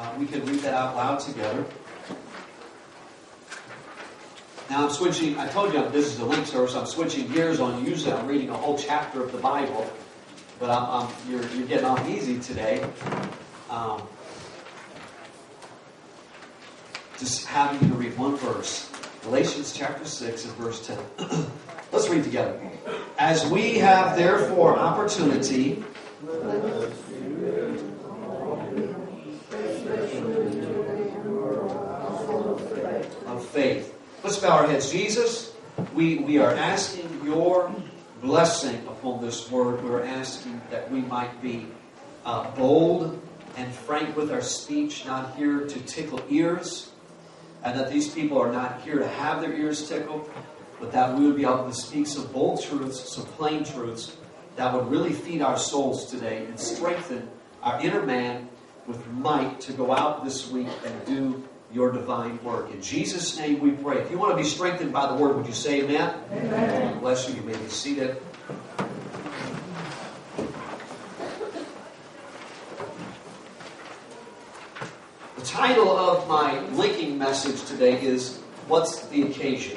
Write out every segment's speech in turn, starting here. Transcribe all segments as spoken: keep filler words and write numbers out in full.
uh, we can read that out loud together. Now I'm switching, I told you this is a link service, I'm switching gears on you. Usually I'm reading a whole chapter of the Bible, but I'm, I'm, you're, you're getting off easy today. Um, just having you to read one verse. Galatians chapter six and verse ten. Let's read together. As we have therefore opportunity of faith. Let's bow our heads. Jesus, we, we are asking your blessing upon this word. We're asking that we might be uh, bold and frank with our speech, not here to tickle ears, and that these people are not here to have their ears tickled, but that we would be able to speak some bold truths, some plain truths that would really feed our souls today and strengthen our inner man with might to go out this week and do your divine work. In Jesus' name we pray. If you want to be strengthened by the word, would you say amen? Amen. God bless you. You may be seated. The title of my linking message today is, What's the Occasion?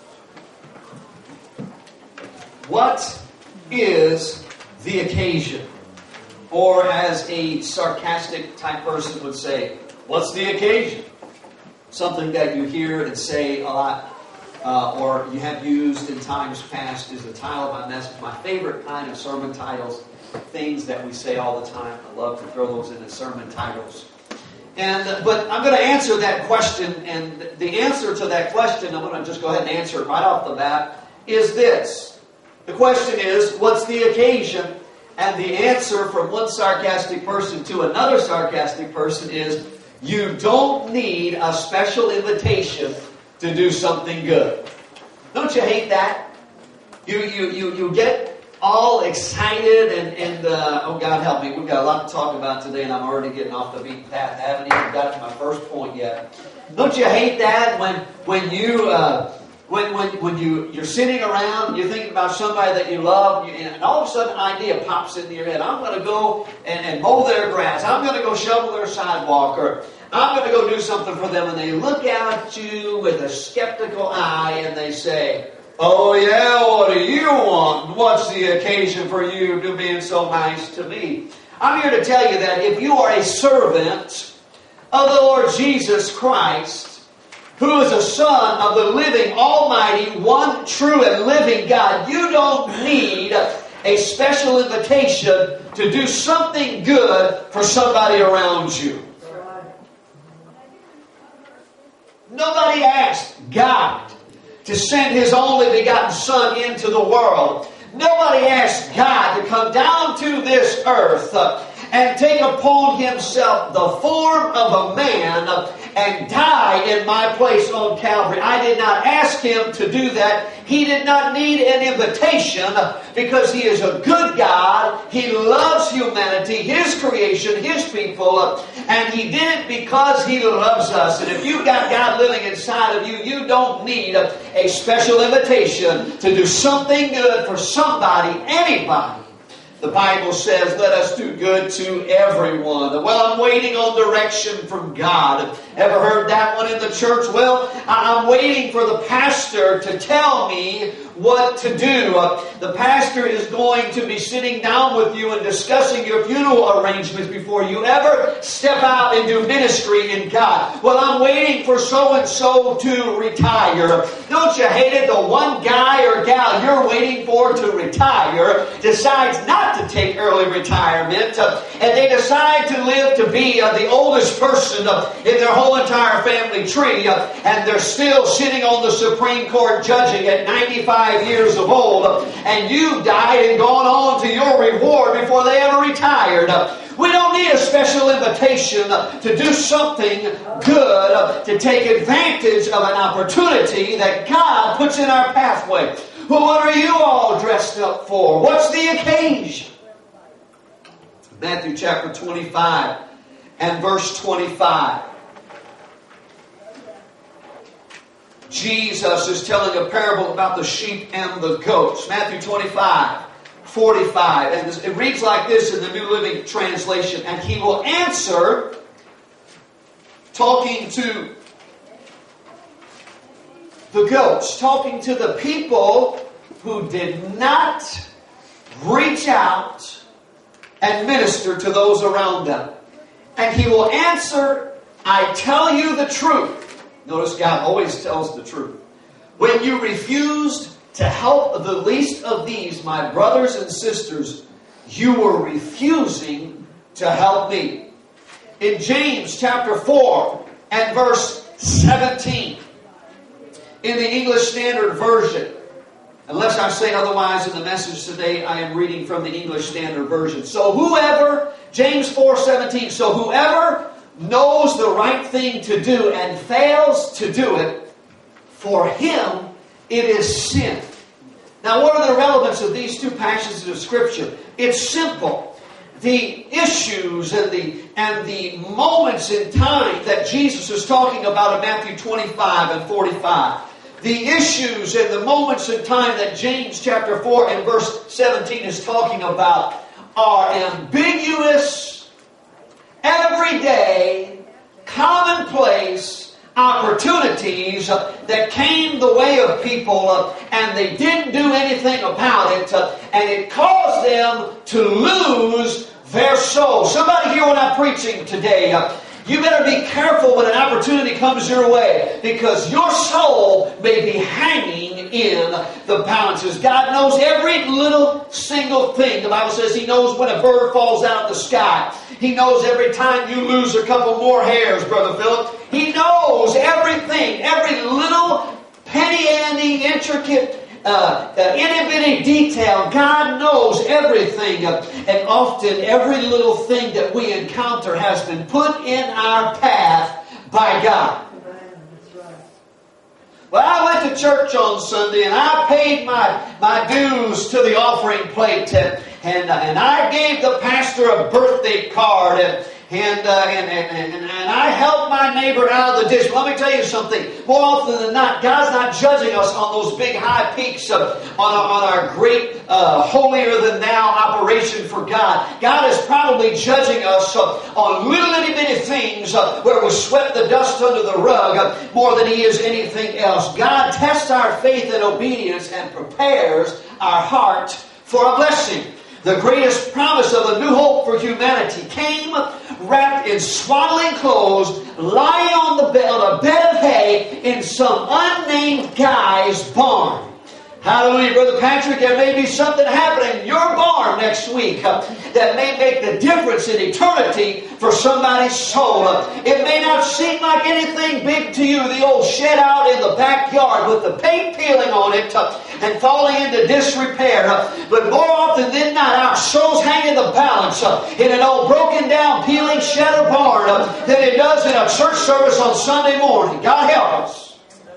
What is the occasion? Or as a sarcastic type person would say, what's the occasion? Something that you hear and say a lot, uh, or you have used in times past, is the title of my message. My favorite kind of sermon titles, things that we say all the time. I love to throw those into sermon titles. And but I'm going to answer that question, and the answer to that question, I'm going to just go ahead and answer it right off the bat, is this. The question is, what's the occasion? And the answer from one sarcastic person to another sarcastic person is, you don't need a special invitation to do something good. Don't you hate that? You you you you get all excited and, and uh, oh God help me, we've got a lot to talk about today and I'm already getting off the beaten path. I haven't even got to my first point yet. Don't you hate that when when you uh, when when when you you're sitting around, you're thinking about somebody that you love, you, and all of a sudden an idea pops into your head. I'm going to go and, and mow their grass. I'm going to go shovel their sidewalk, or I'm going to go do something for them. And they look at you with a skeptical eye and they say, oh yeah, what do you want? What's the occasion for you to being so nice to me? I'm here to tell you that if you are a servant of the Lord Jesus Christ, who is a son of the living, almighty, one true and living God, you don't need a special invitation to do something good for somebody around you. Nobody asked God to send His only begotten Son into the world. Nobody asked God to come down to this earth uh, and take upon Himself the form of a man uh, and die in my place on Calvary. I did not ask Him to do that. He did not need an invitation uh, because He is a good God. He loves humanity, His creation, His people, uh, and He did it because He loves us. And if you've got God living inside of you, you don't need a, a special invitation to do something good for somebody, anybody. The Bible says, let us do good to everyone. Well, I'm waiting on direction from God. Ever heard that one in the church? Well, I'm waiting for the pastor to tell me what to do. Uh, the pastor is going to be sitting down with you and discussing your funeral arrangements before you ever step out and do ministry in God. Well, I'm waiting for so-and-so to retire. Don't you hate it? The one guy or gal you're waiting for to retire decides not to take early retirement, uh, and they decide to live to be uh, the oldest person uh, in their whole entire family tree, uh, and they're still sitting on the Supreme Court judging at ninety-five years of old, uh, and you've died and gone on to your reward before they ever retired. Uh, we don't need a special invitation uh, to do something good, uh, to take advantage of an opportunity that God puts in our pathway. Well, what are you all dressed up for? What's the occasion? Matthew chapter twenty-five and verse twenty-five. Jesus is telling a parable about the sheep and the goats. Matthew twenty-five, forty-five. And it reads like this in the New Living Translation. And he will answer talking to the goats, talking to the people who did not reach out and minister to those around them. And He will answer, I tell you the truth. Notice God always tells the truth. When you refused to help the least of these, my brothers and sisters, you were refusing to help me. In James chapter four and verse seventeen, in the English Standard Version, unless I say otherwise in the message today, I am reading from the English Standard Version. So whoever, James four seventeen, so whoever knows the right thing to do and fails to do it, for him it is sin. Now, what are the relevance of these two passages of Scripture? It's simple. The issues and the and the moments in time that Jesus is talking about in Matthew twenty-five and forty-five. The issues and the moments in time that James chapter four and verse seventeen is talking about are ambiguous, everyday, commonplace opportunities that came the way of people and they didn't do anything about it, and it caused them to lose their soul. Somebody hear what I'm preaching today. You better be careful when an opportunity comes your way, because your soul may be hanging in the balances. God knows every little single thing. The Bible says He knows when a bird falls out of the sky. He knows every time you lose a couple more hairs, Brother Philip. He knows everything, every little penny-ante, intricate, Uh, uh, itty-bitty detail. God knows everything, uh, and often every little thing that we encounter has been put in our path by God. Well, I went to church on Sunday and I paid my, my dues to the offering plate, and and, uh, and I gave the pastor a birthday card, and And, uh, and, and, and, and I helped my neighbor out of the ditch. But let me tell you something. More often than not, God's not judging us on those big high peaks of, on, our, on our great uh, holier-than-thou operation for God. God is probably judging us uh, on little itty-bitty things uh, where we swept the dust under the rug uh, more than He is anything else. God tests our faith and obedience and prepares our heart for a blessing. The greatest promise of a new hope for humanity came wrapped in swaddling clothes, lying on the bed, on a bed of hay in some unnamed guy's barn. Hallelujah, Brother Patrick. There may be something happening in your barn next week uh, that may make the difference in eternity for somebody's soul. Uh, it may not seem like anything big to you, the old shed out in the backyard with the paint peeling on it uh, and falling into disrepair. Uh, but more often than not, our souls hang in the balance uh, in an old broken down, peeling shed or barn uh, than it does in a church service on Sunday morning. God help us.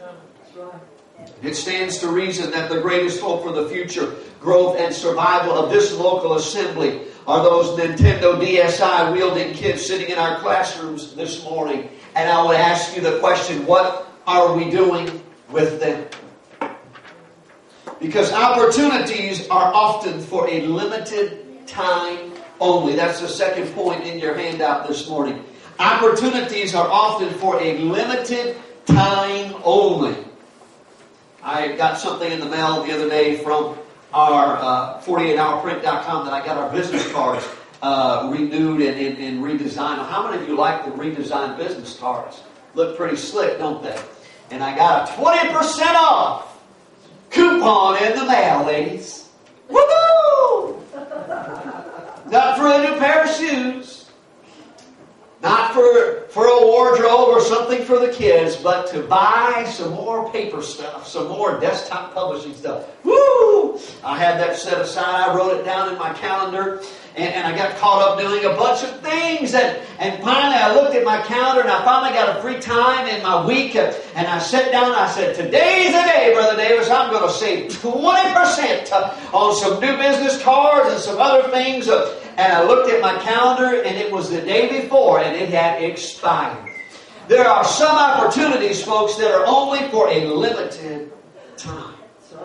It stands to reason that the greatest hope for the future growth and survival of this local assembly are those Nintendo D S I wielding kids sitting in our classrooms this morning. And I would ask you the question, what are we doing with them? Because opportunities are often for a limited time only. That's the second point in your handout this morning. Opportunities are often for a limited time only. I got something in the mail the other day from our uh, forty-eight hour print dot com that I got our business cards uh, renewed and, and, and redesigned. How many of you like the redesigned business cards? Look pretty slick, don't they? And I got a twenty percent off coupon in the mail, ladies. Woohoo! Not for a new pair of shoes. Not for, for a wardrobe or something for the kids, but to buy some more paper stuff, some more desktop publishing stuff. Woo! I had that set aside. I wrote it down in my calendar, and, and I got caught up doing a bunch of things. And, and finally, I looked at my calendar, and I finally got a free time in my week. And I sat down, and I said, today's the day, Brother Davis. I'm going to save twenty percent on some new business cards and some other things. And I looked at my calendar, and it was the day before, and it had expired. There are some opportunities, folks, that are only for a limited time.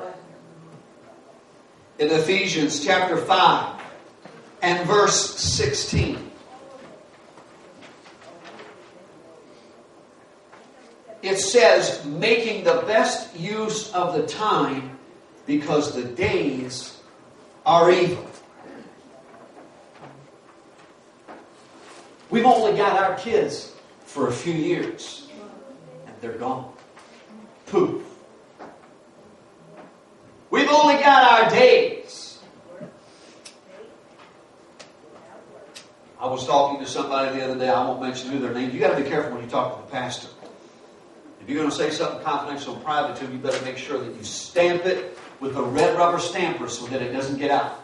In Ephesians chapter five and verse sixteen. it says, making the best use of the time because the days are evil. We've only got our kids for a few years, and they're gone. Poof. We've only got our days. I was talking to somebody the other day. I won't mention who their name. You got to be careful when you talk to the pastor. If you're going to say something confidential and private to him, you better make sure that you stamp it with a red rubber stamper so that it doesn't get out.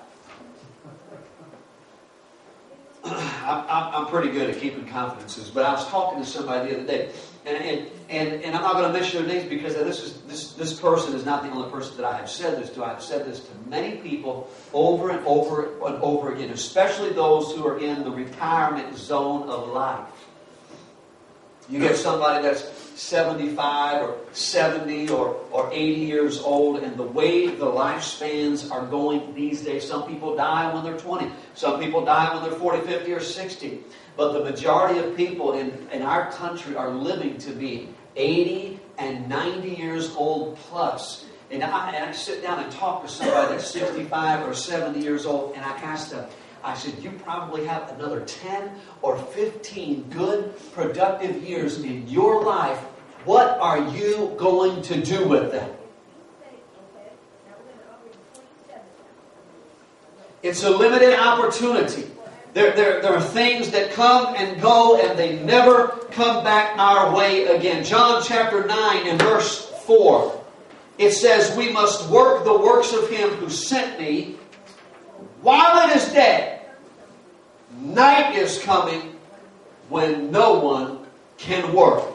I'm, I'm pretty good at keeping confidences, but I was talking to somebody the other day, and and, and, and I'm not going to mention their names because this is this this person is not the only person that I have said this to. I've said this to many people over and over and over again, especially those who are in the retirement zone of life. You get somebody that's seventy-five or seventy or, or eighty years old, and the way the lifespans are going these days, some people die when they're twenty. Some people die when they're forty, fifty, or sixty. But the majority of people in, in our country are living to be eighty and ninety years old plus. And I, and I sit down and talk to somebody that's sixty-five or seventy years old, and I ask them, I said, you probably have another ten or fifteen good, productive years in your life. What are you going to do with them? It's a limited opportunity. There, there, there are things that come and go, and they never come back our way again. John chapter nine and verse four. It says, we must work the works of Him who sent me while it is day. Night is coming when no one can work.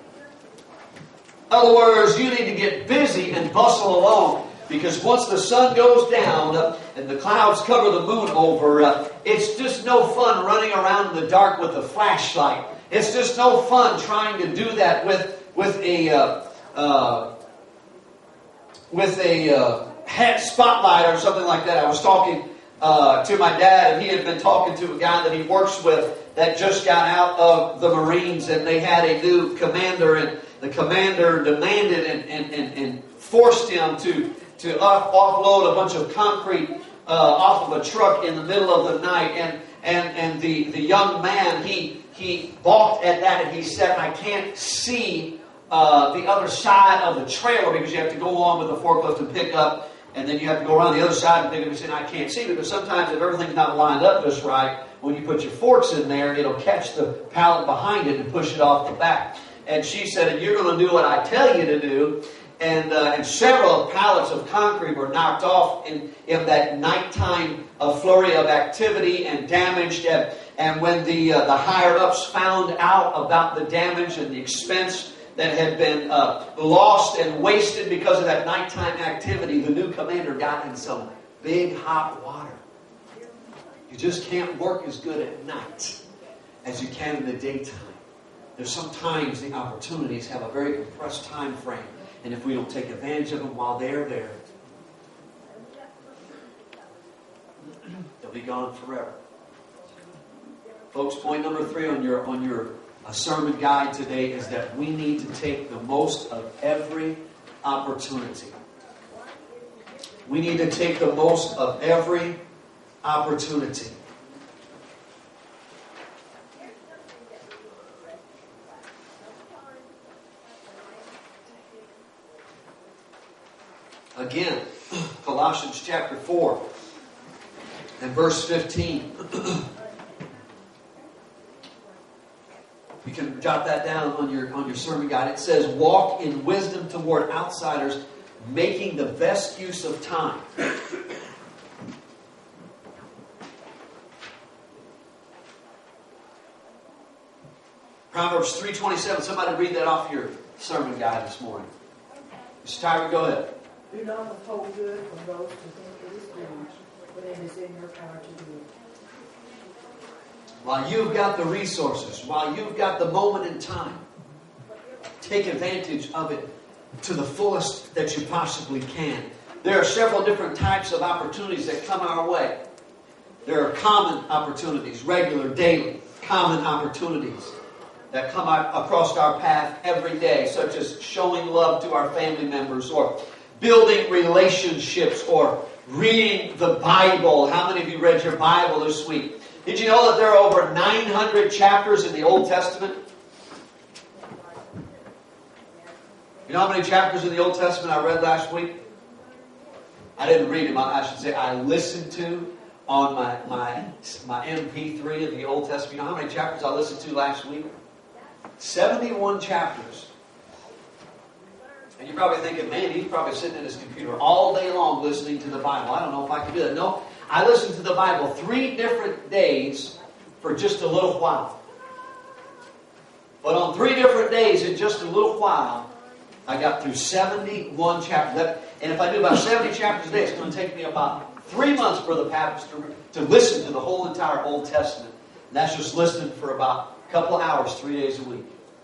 In other words, you need to get busy and bustle along, because once the sun goes down uh, and the clouds cover the moon over, uh, it's just no fun running around in the dark with a flashlight. It's just no fun trying to do that with with a uh, uh, with a uh, head spotlight or something like that. I was talking Uh, to my dad, and he had been talking to a guy that he works with that just got out of the Marines, and they had a new commander, and the commander demanded and, and, and, and forced him to, to off- offload a bunch of concrete uh, off of a truck in the middle of the night, and and, and the, the young man, he, he balked at that, and he said, I can't see uh, the other side of the trailer because you have to go on with the forklift and pick up. And then you have to go around the other side and think of it and say, I can't see, because sometimes if everything's not lined up just right, when you put your forks in there, it'll catch the pallet behind it and push it off the back. And she said, and you're going to do what I tell you to do. And uh, and several pallets of concrete were knocked off in, in that nighttime uh, flurry of activity and damaged. And, and when the, uh, the higher-ups found out about the damage and the expense that had been uh, lost and wasted because of that nighttime activity, the new commander got in some big hot water. You just can't work as good at night as you can in the daytime. There's sometimes the opportunities have a very compressed time frame, and if we don't take advantage of them while they're there, they'll be gone forever. Folks, point number three on your on your A sermon guide today is that we need to take the most of every opportunity. We need to take the most of every opportunity. Again, Colossians chapter four and verse fifteen. You can jot that down on your on your sermon guide. It says, walk in wisdom toward outsiders, making the best use of time. Proverbs three twenty-seven. Somebody read that off your sermon guide this morning. Mister Tyler, go ahead. Do not withhold good from those who think it is good, but it is in your power to do it. While you've got the resources, while you've got the moment in time, take advantage of it to the fullest that you possibly can. There are several different types of opportunities that come our way. There are common opportunities, regular, daily, common opportunities. that come across our path every day, such as showing love to our family members, or building relationships, or reading the Bible. How many of you read your Bible this week? Did you know that there are over nine hundred chapters in the Old Testament? You know how many chapters in the Old Testament I read last week? I didn't read them. I should say I listened to on my, my, my M P three of the Old Testament. You know how many chapters I listened to last week? seventy-one chapters. And you're probably thinking, man, he's probably sitting at his computer all day long listening to the Bible. I don't know if I can do that. No, I listened to the Bible three different days for just a little while. But on three different days in just a little while, I got through seventy-one chapters. And if I do about seventy chapters a day, it's going to take me about three months, Brother Pappas, to, to listen to the whole entire Old Testament. And that's just listening for about a couple of hours, three days a week.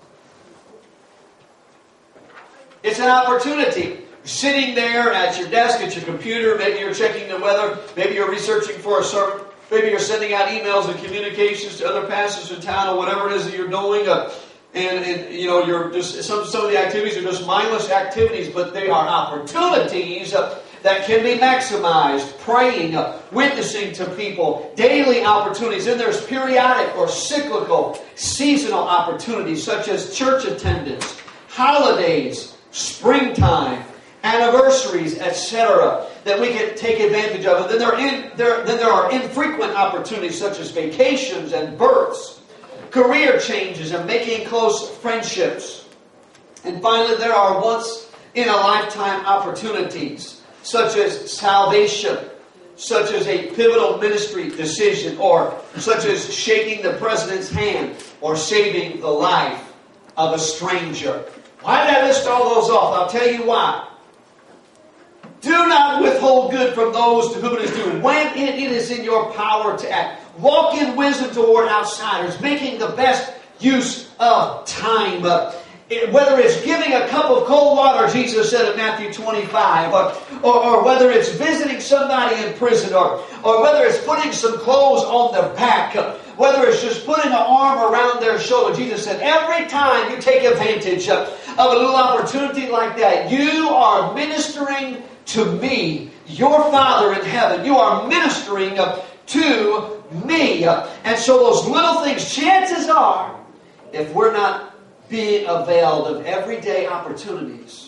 It's an opportunity. You're sitting there at your desk, at your computer. Maybe you're checking the weather. Maybe you're researching for a sermon. Maybe you're sending out emails and communications to other pastors in town, or whatever it is that you're doing. Uh, and, and you know, you're just some some of the activities are just mindless activities, but they are opportunities uh, that can be maximized. Praying, uh, witnessing to people, daily opportunities. Then there's periodic or cyclical, seasonal opportunities, such as church attendance, holidays, springtime, anniversaries, et cetera, that we can take advantage of. And then there, are in, there, then there are infrequent opportunities such as vacations and births, career changes, and making close friendships. And finally, there are once-in-a-lifetime opportunities such as salvation, such as a pivotal ministry decision, or such as shaking the president's hand, or saving the life of a stranger. Why did I list all those off? I'll tell you why. Do not withhold good from those to whom it is due, when it is in your power to act. Walk in wisdom toward outsiders, making the best use of time. Uh, it, whether it's giving a cup of cold water, Jesus said in Matthew twenty-five, or, or, or whether it's visiting somebody in prison, or, or whether it's putting some clothes on their back, uh, whether it's just putting an arm around their shoulder. Jesus said, every time you take advantage of, of a little opportunity like that, you are ministering to me, your Father in heaven. You are ministering uh, to me. Uh, and so those little things, chances are, if we're not being availed of everyday opportunities,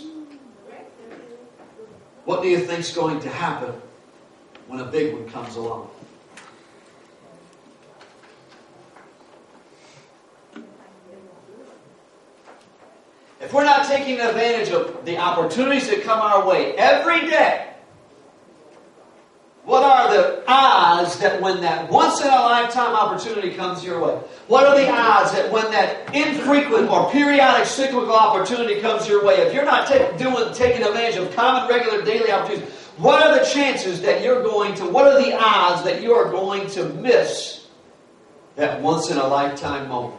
what do you think's going to happen when a big one comes along? If we're not taking advantage of the opportunities that come our way every day, what are the odds that when that once-in-a-lifetime opportunity comes your way? What are the odds that when that infrequent or periodic cyclical opportunity comes your way, if you're not take, doing, taking advantage of common, regular, daily opportunities, what are the chances that you're going to, what are the odds that you are going to miss that once-in-a-lifetime moment?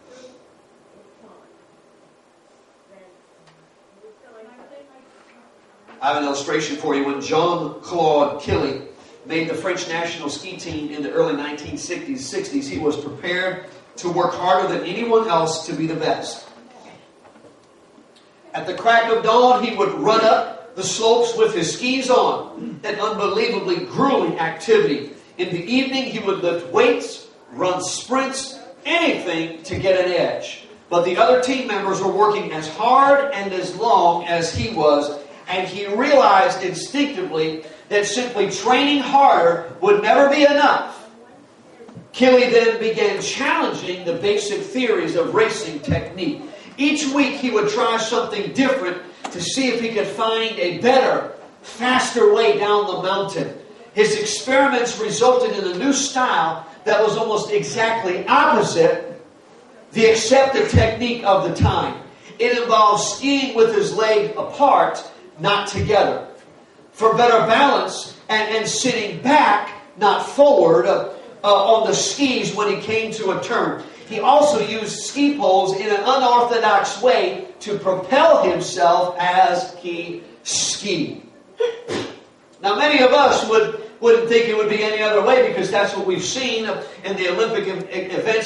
I have an illustration for you. When Jean-Claude Killy made the French national ski team in the early nineteen sixties, he was prepared to work harder than anyone else to be the best. At the crack of dawn, he would run up the slopes with his skis on, an unbelievably grueling activity. In the evening, he would lift weights, run sprints, anything to get an edge. But the other team members were working as hard and as long as he was, and he realized instinctively that simply training harder would never be enough. Killy then began challenging the basic theories of racing technique. Each week he would try something different to see if he could find a better, faster way down the mountain. His experiments resulted in a new style that was almost exactly opposite the accepted technique of the time. It involved skiing with his leg apart, not together, for better balance, and, and sitting back, not forward, uh, uh, on the skis when he came to a turn. He also used ski poles in an unorthodox way to propel himself as he skied. Now, many of us would, wouldn't think it would be any other way, because that's what we've seen in the Olympic events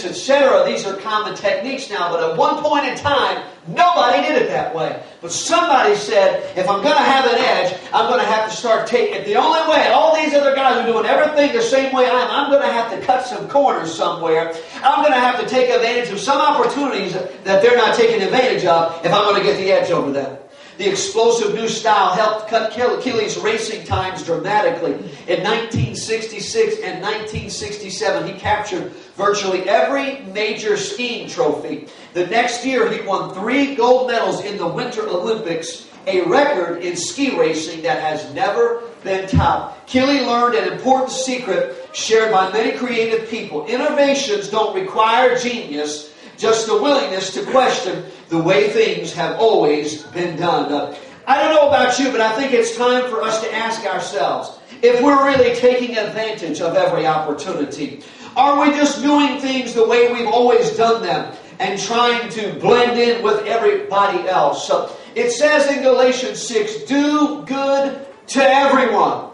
et cetera. These are common techniques now, but at one point in time, nobody did it that way. But somebody said, if I'm going to have an edge, I'm going to have to start taking it the only way. All these other guys are doing everything the same way I am. I'm going to have to cut some corners somewhere. I'm going to have to take advantage of some opportunities that they're not taking advantage of if I'm going to get the edge over them. The explosive new style helped cut Achilles' racing times dramatically. In nineteen sixty-six and nineteen sixty-seven, he captured virtually every major skiing trophy. The next year, he won three gold medals in the Winter Olympics, a record in ski racing that has never been topped. Achilles learned an important secret shared by many creative people. Innovations don't require genius, just the willingness to question the way things have always been done. Uh, I don't know about you, but I think it's time for us to ask ourselves if we're really taking advantage of every opportunity. Are we just doing things the way we've always done them and trying to blend in with everybody else? So it says in Galatians six, do good to everyone.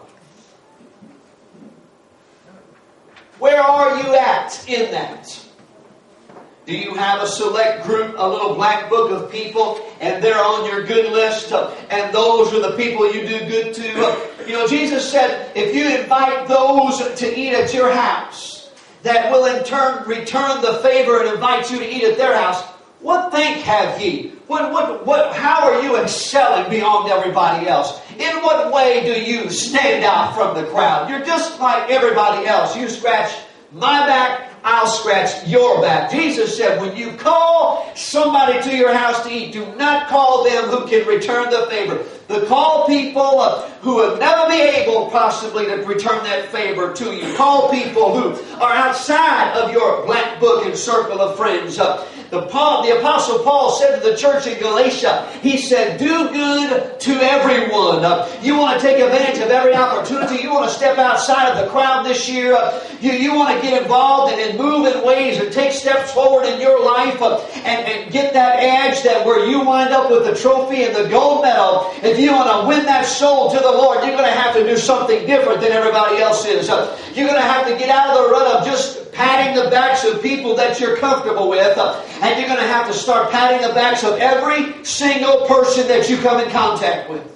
Where are you at in that? Do you have a select group, a little black book of people, and they're on your good list, uh, and those are the people you do good to? Uh, you know, Jesus said, if you invite those to eat at your house, that will in turn return the favor and invite you to eat at their house, what thank have ye? What, what, what, how are you excelling beyond everybody else? In what way do you stand out from the crowd? You're just like everybody else. You scratch my back, I'll scratch your back. Jesus said, when you call somebody to your house to eat, do not call them who can return the favor. But call people uh, who will never be able possibly to return that favor to you. Call people who are outside of your black book and circle of friends. Uh, the, Paul, the Apostle Paul said to the church in Galatia, he said, do good to everyone. Uh, you want to take advantage of every opportunity. You want to step outside of the crowd this year. Uh, you, you want to get involved and, and move in ways and take steps forward in your life uh, and, and get that edge that where you wind up with the trophy and the gold medal. If you want to win that soul to the Lord, you're going to have to do something different than everybody else is. Uh, you're going to have to get out of the rut of just patting the backs of people that you're comfortable with. Uh, and you're going to have to start patting the backs of every single person that you come in contact with.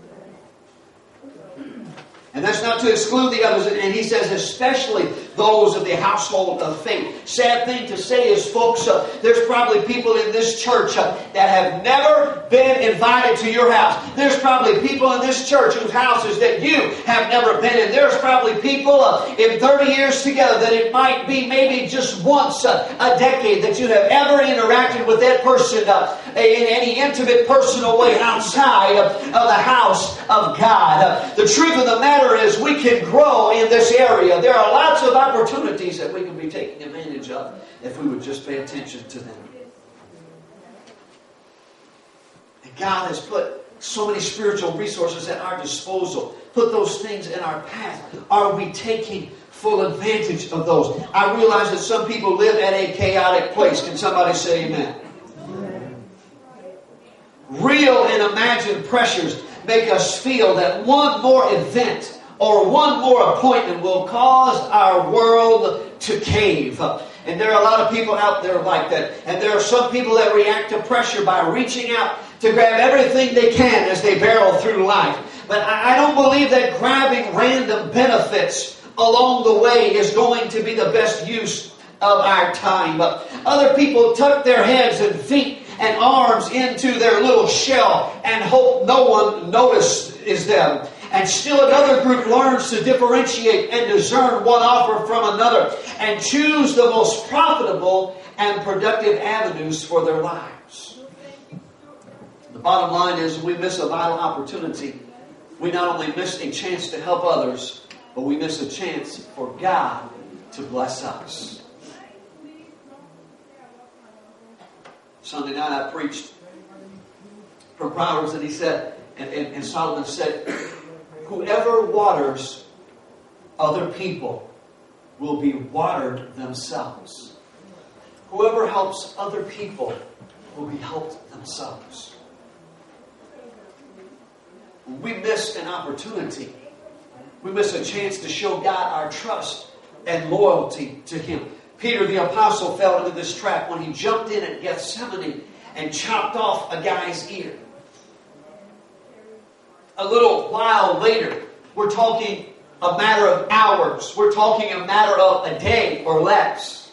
And that's not to exclude the others. And he says, especially those of the household of faith. Sad thing to say is, folks, uh, there's probably people in this church uh, that have never been invited to your house. There's probably people in this church whose houses that you have never been in. There's probably people uh, in thirty years together that it might be maybe just once uh, a decade that you have ever interacted with that person uh, in any intimate, personal way outside of, of the house of God. Uh, the truth of the matter is we can grow in this area. There are lots of opportunities that we can be taking advantage of if we would just pay attention to them. And God has put so many spiritual resources at our disposal. Put those things in our path. Are we taking full advantage of those? I realize that some people live at a chaotic place. Can somebody say amen? Amen. Real and imagined pressures make us feel that one more event or one more appointment will cause our world to cave. And there are a lot of people out there like that. And there are some people that react to pressure by reaching out to grab everything they can as they barrel through life. But I don't believe that grabbing random benefits along the way is going to be the best use of our time. But other people tuck their heads and feet and arms into their little shell and hope no one notices them. And still another group learns to differentiate and discern one offer from another and choose the most profitable and productive avenues for their lives. The bottom line is we miss a vital opportunity. We not only miss a chance to help others, but we miss a chance for God to bless us. Sunday night I preached from Proverbs, and he said, and, and, and Solomon said, whoever waters other people will be watered themselves. Whoever helps other people will be helped themselves. We miss an opportunity. We miss a chance to show God our trust and loyalty to Him. Peter the apostle fell into this trap when he jumped in at Gethsemane and chopped off a guy's ear. A little while later, we're talking a matter of hours. We're talking a matter of a day or less.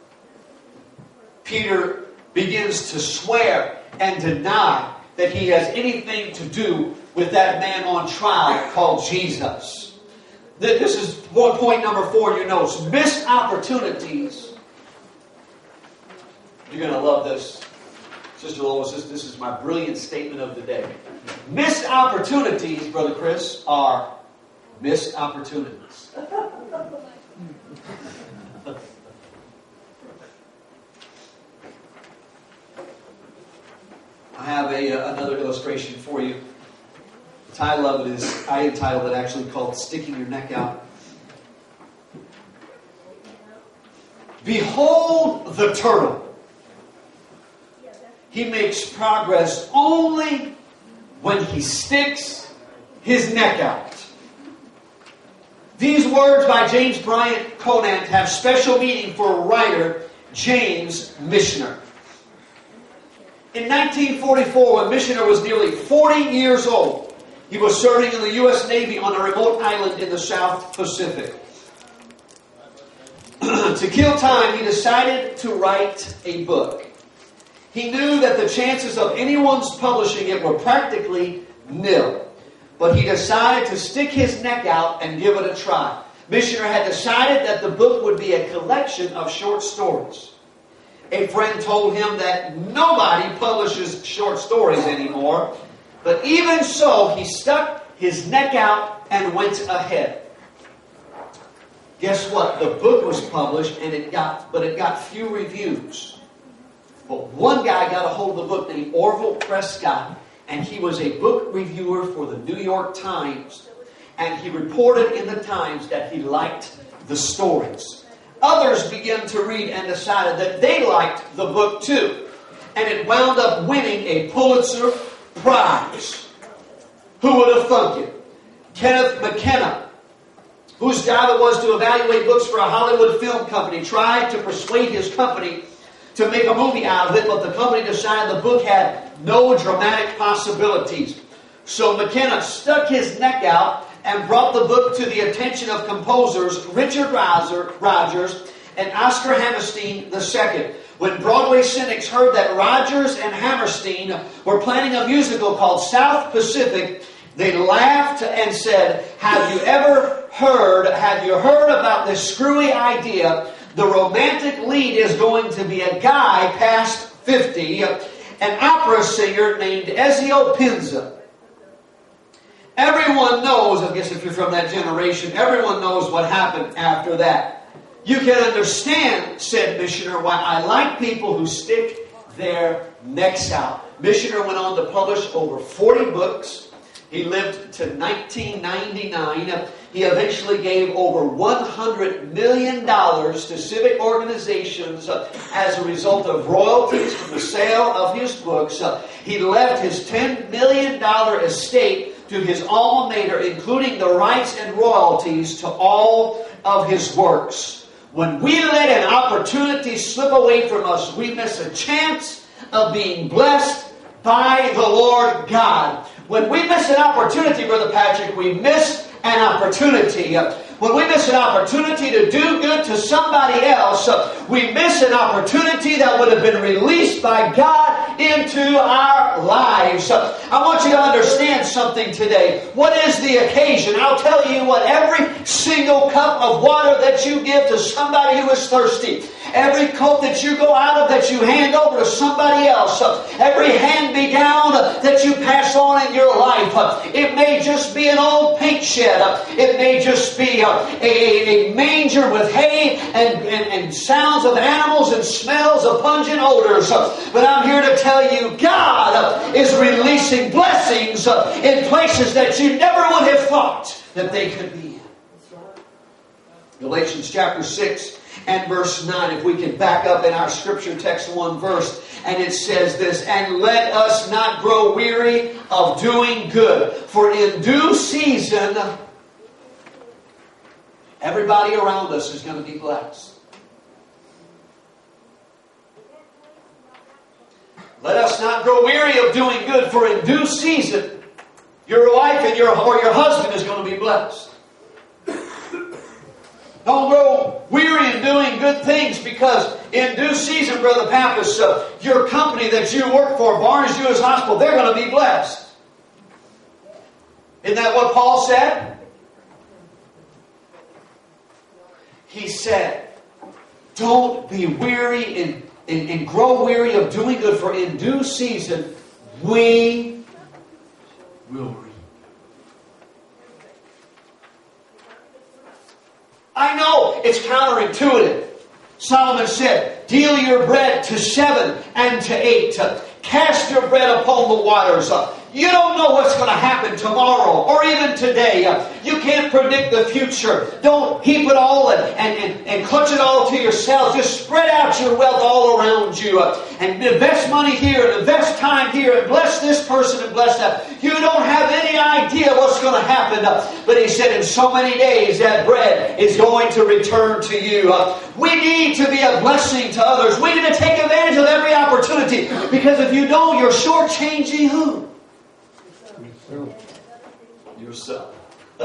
Peter begins to swear and deny that he has anything to do with that man on trial called Jesus. This is point number four in your notes. Missed opportunities. You're going to love this. Sister Lois, this, this is my brilliant statement of the day. Missed opportunities, Brother Chris, are missed opportunities. I have a, uh, another illustration for you. The title of it is, I entitled it actually called Sticking Your Neck Out. Behold the turtle. He makes progress only when he sticks his neck out. These words by James Bryant Conant have special meaning for writer James Michener. In nineteen forty-four, when Michener was nearly forty years old, he was serving in the U S Navy on a remote island in the South Pacific. To kill time, he decided to write a book. He knew that the chances of anyone's publishing it were practically nil. But he decided to stick his neck out and give it a try. Michener had decided that the book would be a collection of short stories. A friend told him that nobody publishes short stories anymore. But even so, he stuck his neck out and went ahead. Guess what? The book was published, and it got, but it got few reviews. But one guy got a hold of the book named Orville Prescott, and he was a book reviewer for the New York Times. And he reported in the Times that he liked the stories. Others began to read and decided that they liked the book too. And it wound up winning a Pulitzer Prize. Who would have thunk it? Kenneth McKenna, whose job it was to evaluate books for a Hollywood film company, tried to persuade his company to make a movie out of it, but the company decided the book had no dramatic possibilities. So McKenna stuck his neck out and brought the book to the attention of composers Richard Rodgers and Oscar Hammerstein the Second. When Broadway cynics heard that Rodgers and Hammerstein were planning a musical called South Pacific, they laughed and said, "Have you ever heard, have you heard about this screwy idea? The romantic lead is going to be a guy past fifty, an opera singer named Ezio Pinza." Everyone knows, I guess if you're from that generation, everyone knows what happened after that. You can understand, said Michener, why I like people who stick their necks out. Michener went on to publish over forty books. He lived to nineteen ninety-nine. He eventually gave over one hundred million dollars to civic organizations as a result of royalties from the sale of his books. He left his ten million dollars estate to his alma mater, including the rights and royalties to all of his works. When we let an opportunity slip away from us, we miss a chance of being blessed by the Lord God. When we miss an opportunity, Brother Patrick, we miss an opportunity. When we miss an opportunity to do good to somebody else, we miss an opportunity that would have been released by God into our lives. I want you to understand something today. What is the occasion? I'll tell you what, every single cup of water that you give to somebody who is thirsty, every coat that you go out of that you hand over to somebody else, every hand-me-down that you pass on in your life, it may just be an old paint shed. It may just be a, a, a manger with hay and, and, and sounds of animals and smells of pungent odors. But I'm here to tell you, God is releasing blessings in places that you never would have thought that they could be. Galatians chapter six and verse nine, if we can back up in our scripture text one verse, and it says this, "And let us not grow weary of doing good, for in due season," everybody around us is going to be blessed. not grow weary of doing good, for in due season your wife and your or your husband is going to be blessed. Don't grow weary in doing good things, because in due season, Brother Pappas, uh, your company that you work for, Barnes Jewish Hospital, they're going to be blessed. Isn't that what Paul said? He said, don't be weary and, and, and grow weary of doing good, for in due season we will reap. I know it's counterintuitive. Solomon said, deal your bread to seven and to eight. Cast your bread upon the waters. You don't know what's going to happen tomorrow or even today. You can't predict the future. Don't heap it all and, and, and clutch it all to yourselves. Just spread out your wealth all around you. And invest money here and invest time here and bless this person and bless that. You don't have any idea what's going to happen. But he said in so many days that bread is going to return to you. We need to be a blessing to others. We need to take advantage of every opportunity. Because if you don't, you're shortchanging who? Yourself.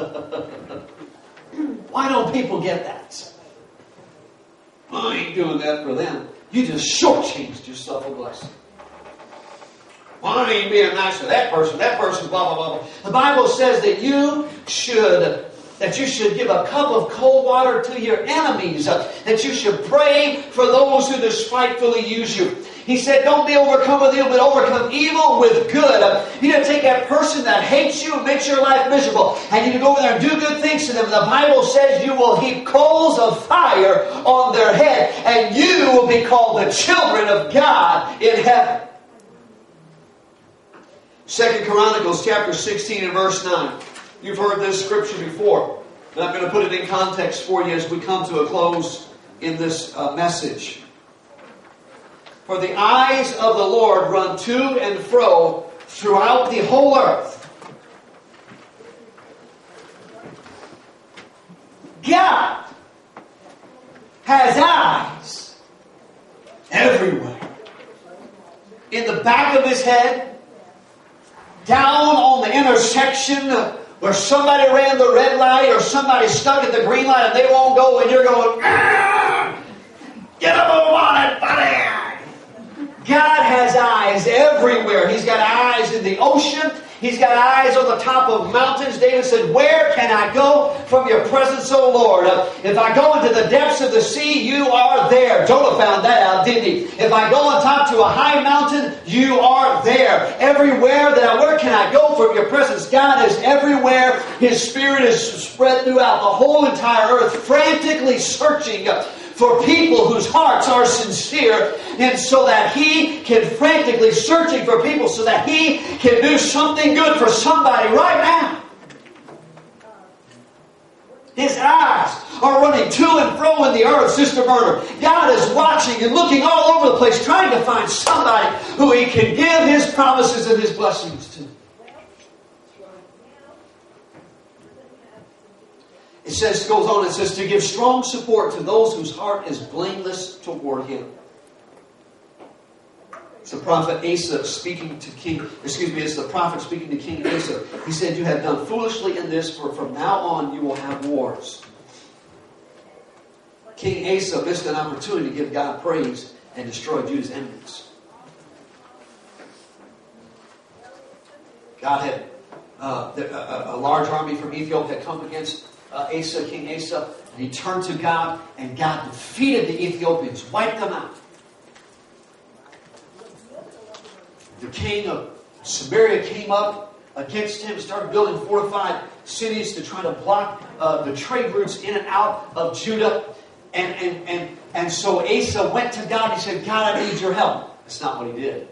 Why don't people get that? I ain't doing that for them. You just shortchanged yourself a blessing. Well, I ain't being nice to that person. That person, blah, blah, blah. The Bible says that you should that you should give a cup of cold water to your enemies. Uh, that you should pray for those who despitefully use you. He said, don't be overcome with evil, but overcome evil with good. Uh, you need to take that person that hates you and makes your life miserable, and you need to go over there and do good things to them. The Bible says you will heap coals of fire on their head, and you will be called the children of God in heaven. Second Chronicles chapter sixteen and verse nine. You've heard this scripture before, but I'm going to put it in context for you as we come to a close in this uh, message. For the eyes of the Lord run to and fro throughout the whole earth. God has eyes everywhere. In the back of his head, down on the intersection where somebody ran the red light or somebody stuck at the green light and they won't go, and you're going, get a move on it, buddy. God has eyes everywhere. He's got eyes in the ocean. He's got eyes on the top of mountains. David said, where can I go from your presence, O Lord? Uh, if I go into the depths of the sea, you are there. Jonah found that out, didn't he? If I go on top to a high mountain, you are there. Everywhere that I, where can I go from your presence? God is everywhere. His Spirit is spread throughout the whole entire earth, frantically searching uh, for people whose hearts are sincere, and so that He can frantically searching for people so that He can do something good for somebody right now. His eyes are running to and fro in the earth, Sister Berner. God is watching and looking all over the place, trying to find somebody who He can give His promises and His blessings to. It says, goes on, it says, to give strong support to those whose heart is blameless toward Him. It's the prophet Asa speaking to King, excuse me, it's the prophet speaking to King Asa. He said, you have done foolishly in this, for from now on you will have wars. King Asa missed an opportunity to give God praise and destroy Judah's enemies. God had, uh, a, a large army from Ethiopia had come against Uh, Asa, King Asa, and he turned to God, and God defeated the Ethiopians, wiped them out. The king of Samaria came up against him, started building fortified cities to try to block uh, the trade routes in and out of Judah. And, and, and, and so Asa went to God, and he said, God, I need your help. That's not what he did.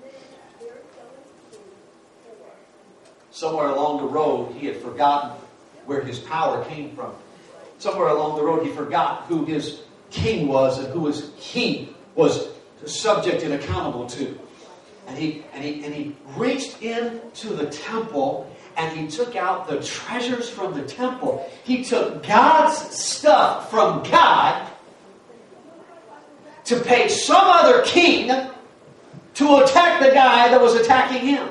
Somewhere along the road, he had forgotten where his power came from. Somewhere along the road, he forgot who his king was and who his, he was subject and accountable to. And he, and, he, and he reached into the temple and he took out the treasures from the temple. He took God's stuff from God to pay some other king to attack the guy that was attacking him.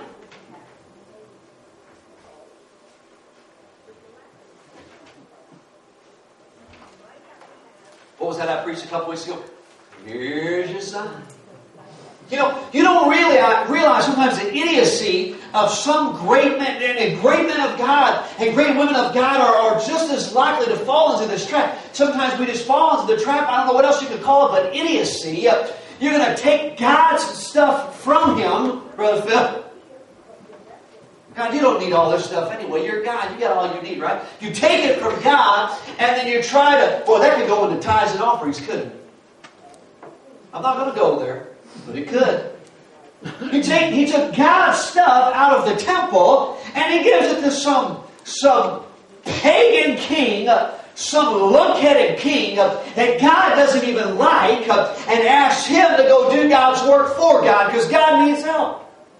What was that I preached a couple weeks ago? Here's your sign. You know, you don't really realize sometimes the idiocy of some great men, and great men of God and great women of God are, are just as likely to fall into this trap. Sometimes we just fall into the trap. I don't know what else you could call it, but idiocy. You're going to take God's stuff from Him, Brother Phil. God, you don't need all this stuff anyway. You're God. You got all you need, right? You take it from God, and then you try to... Well, that could go into tithes and offerings, couldn't it? I'm not going to go there, but it could. He, take, he took God's stuff out of the temple, and he gives it to some, some pagan king, uh, some lunkheaded king uh, that God doesn't even like, uh, and asks him to go do God's work for God, because God needs help.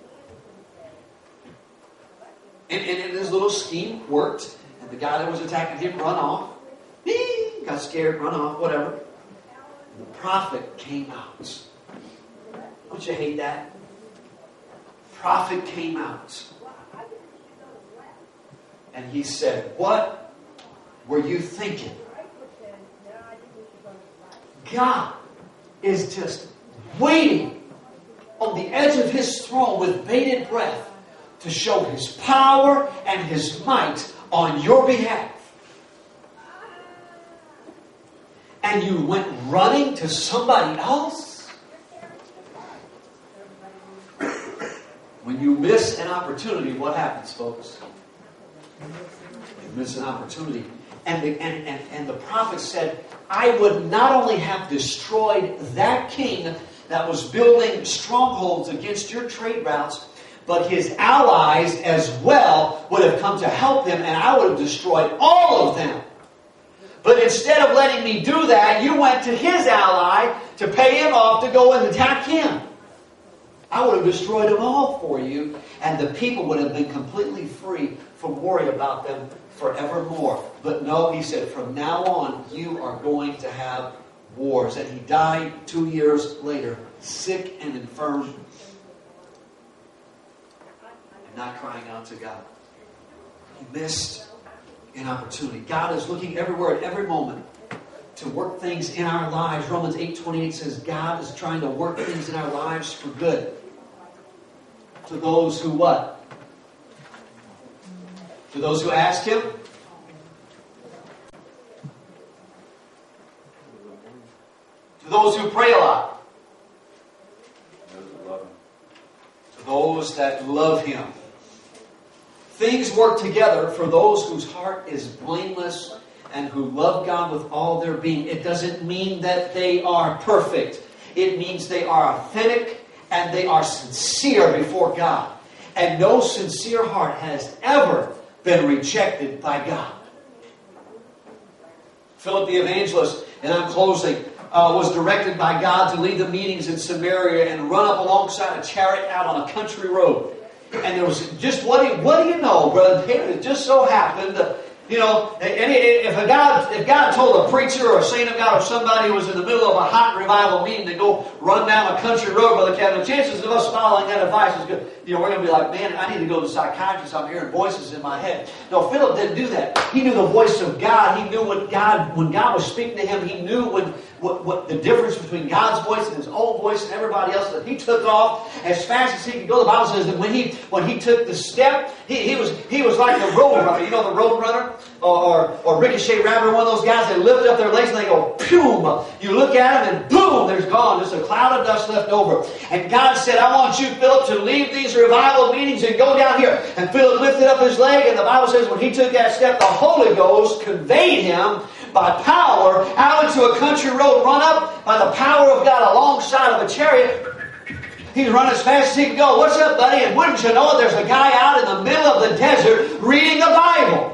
And, and, and his little scheme worked. And the guy that was attacking him run off. He got scared, run off, whatever. And the prophet came out. Don't you hate that? The prophet came out. And he said, what were you thinking? God is just waiting on the edge of His throne with bated breath to show His power and His might on your behalf. And you went running to somebody else? When you miss an opportunity, what happens, folks? You miss an opportunity. And the, and, and, and the prophet said, I would not only have destroyed that king that was building strongholds against your trade routes, but his allies as well would have come to help him, and I would have destroyed all of them. But instead of letting me do that, you went to his ally to pay him off to go and attack him. I would have destroyed them all for you, and the people would have been completely free from worry about them forevermore. But no, he said, from now on, you are going to have wars. And he died two years later, sick and infirm, not crying out to God. He missed an opportunity. God is looking everywhere at every moment to work things in our lives. Romans eight twenty-eight says God is trying to work things in our lives for good. To those who what? To those who ask Him. To those who pray a lot. To those that love Him. Things work together for those whose heart is blameless and who love God with all their being. It doesn't mean that they are perfect. It means they are authentic and they are sincere before God. And no sincere heart has ever been rejected by God. Philip the evangelist, and I'm closing, uh, was directed by God to lead the meetings in Samaria and run up alongside a chariot out on a country road. And there was just, what do you, what do you know, brother? It just so happened, uh, you know, and if a God, if God told a preacher or a saint of God or somebody who was in the middle of a hot revival meeting to go run down a country road, Brother Kevin, the chances of us following that advice is good. You know, we're going to be like, man, I need to go to the psychiatrist. I'm hearing voices in my head. No, Philip didn't do that. He knew the voice of God. He knew what God, when God was speaking to him, he knew when What, what the difference between God's voice and his own voice and everybody else, that he took off as fast as he could go. The Bible says that when he when he took the step, he, he was he was like the road runner. You know the road runner? Or, or, or Ricochet Rabbit, one of those guys, they lift up their legs and they go, boom! You look at them and boom, there's gone. Just a cloud of dust left over. And God said, I want you, Philip, to leave these revival meetings and go down here. And Philip lifted up his leg, and the Bible says when he took that step, the Holy Ghost conveyed him by power out into a country road, run up by the power of God alongside of a chariot. He's running as fast as he can go. What's up, buddy? And wouldn't you know it, there's a guy out in the middle of the desert reading the Bible.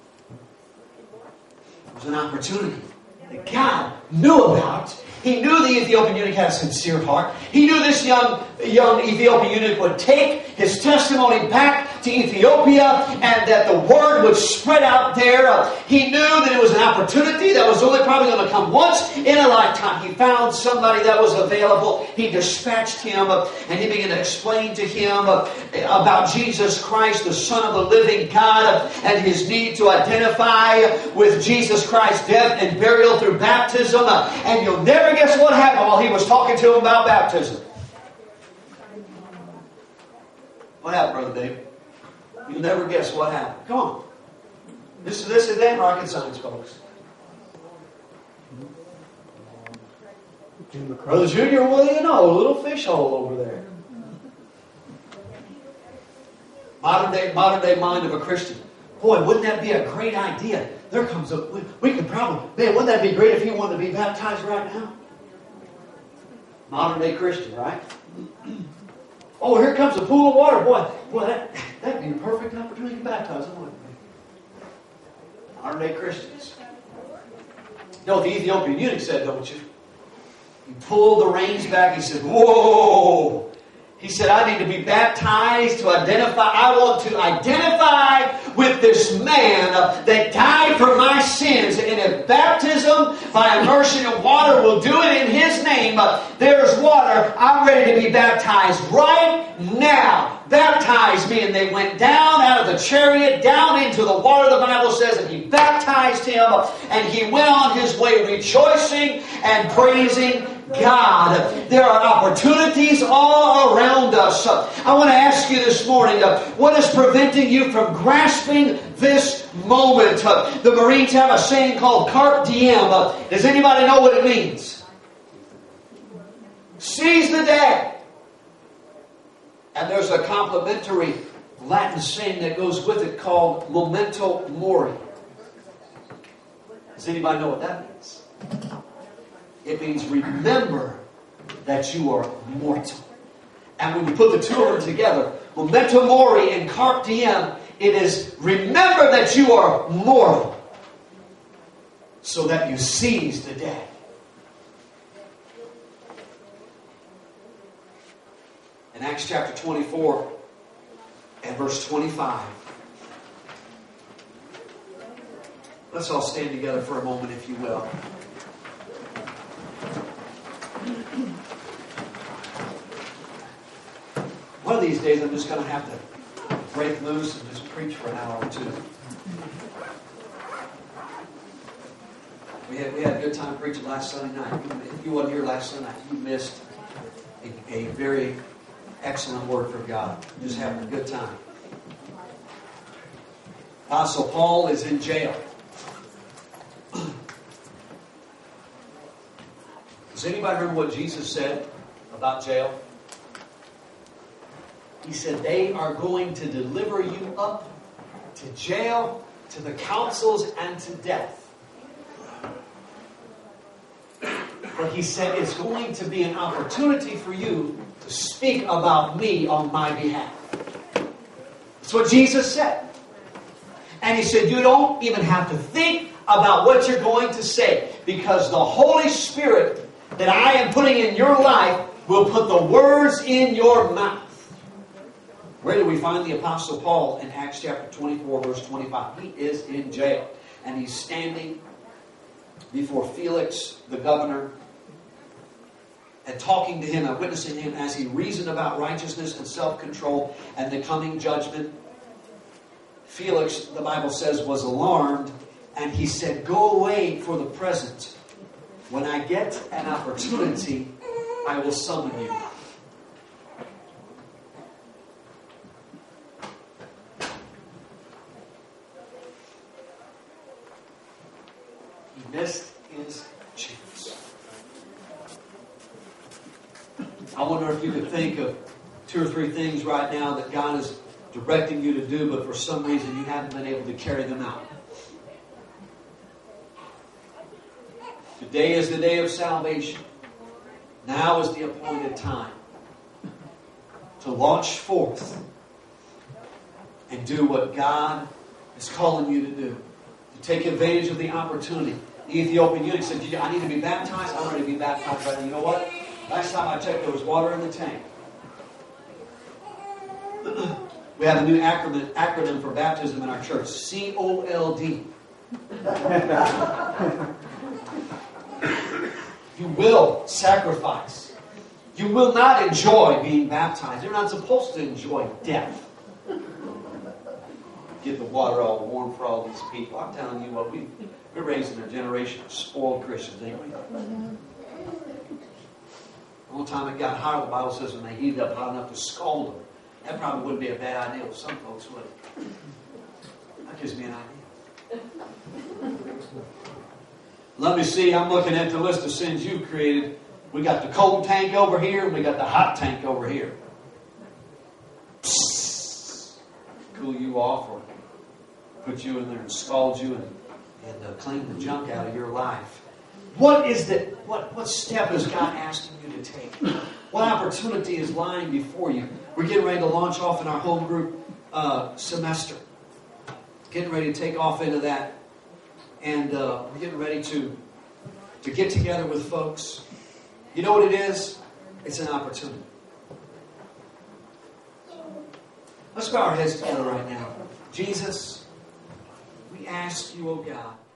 It was an opportunity that God knew about. He knew the Ethiopian eunuch had a sincere heart. He knew this young, young Ethiopian eunuch would take his testimony back to Ethiopia and that the word would spread out there. Uh, he knew that it was an opportunity that was only probably going to come once in a lifetime. He found somebody that was available. He dispatched him uh, and he began to explain to him uh, about Jesus Christ, the Son of the living God, uh, and his need to identify with Jesus Christ's death and burial through baptism. Uh, and you'll never guess what happened while he was talking to him about baptism. What happened, Brother Dave? You'll never guess what happened. Come on. This, this is damn rocket science, folks. Brother Junior, what do you know? A little fish hole over there. Modern day, modern day mind of a Christian. Boy, wouldn't that be a great idea? There comes a... We, we could probably... Man, wouldn't that be great if he wanted to be baptized right now? Modern day Christian, right? Oh, here comes a pool of water. Boy, boy that, that'd be a perfect opportunity to baptize him, wouldn't it? Modern day Christians. You know what the Ethiopian eunuch said, don't you? He pulled the reins back. He said, whoa! He said, I need to be baptized to identify. I want to identify with this man that died for my sins. And if baptism by immersion in water will do it in his name, there's water. I'm ready to be baptized right now. Baptize me. And they went down out of the chariot, down into the water, the Bible says, and he baptized him. And he went on his way rejoicing and praising God. There are opportunities all around us. I want to ask you this morning, what is preventing you from grasping this moment? The Marines have a saying called carpe diem. Does anybody know what it means? Seize the day. And there's a complementary Latin saying that goes with it called memento mori. Does anybody know what that means? It means remember that you are mortal. And when you put the two of them together, memento mori and carpe diem, it is remember that you are mortal so that you seize the day. In Acts chapter twenty-four and verse twenty-five, let's all stand together for a moment, if you will. One of these days I'm just going to have to break loose and just preach for an hour or two. We had, we had a good time preaching last Sunday night. If you wasn't here last Sunday night, you missed a, a very excellent word from God. Just having a good time. Apostle Paul is in jail. Does anybody remember what Jesus said about jail? He said, they are going to deliver you up to jail, to the councils, and to death. But he said, it's going to be an opportunity for you to speak about me on my behalf. That's what Jesus said. And he said, you don't even have to think about what you're going to say, because the Holy Spirit that I am putting in your life will put the words in your mouth. Where do we find the Apostle Paul? In Acts chapter twenty-four, verse twenty-five. He is in jail. And he's standing before Felix, the governor, and talking to him and witnessing him as he reasoned about righteousness and self-control and the coming judgment. Felix, the Bible says, was alarmed, and he said, go away for the present. When I get an opportunity, I will summon you. He missed his chance. I wonder if you could think of two or three things right now that God is directing you to do, but for some reason you haven't been able to carry them out. Today is the day of salvation. Now is the appointed time to launch forth and do what God is calling you to do. To take advantage of the opportunity. The Ethiopian eunuch said, I need to be baptized. I'm ready to be baptized right now. You know what? Last time I checked, there was water in the tank. We have a new acronym, acronym for baptism in our church. C O L D. You will sacrifice. You will not enjoy being baptized. You're not supposed to enjoy death. Get the water all warm for all these people. I'm telling you what, we, we're raising a generation of spoiled Christians, ain't we? One time it got hot, the Bible says when they heated up hot enough to scald them. That probably wouldn't be a bad idea with some folks, would it? That gives me an idea. Let me see, I'm looking at the list of sins you created. We got the cold tank over here, and we got the hot tank over here. Psst. Cool you off or put you in there and scald you and, and uh, clean the junk out of your life. What is the, what, what step is God asking you to take? What opportunity is lying before you? We're getting ready to launch off in our home group uh, semester. Getting ready to take off into that. And uh, we're getting ready to, to get together with folks. You know what it is? It's an opportunity. Let's bow our heads together right now. Jesus, we ask you, oh God,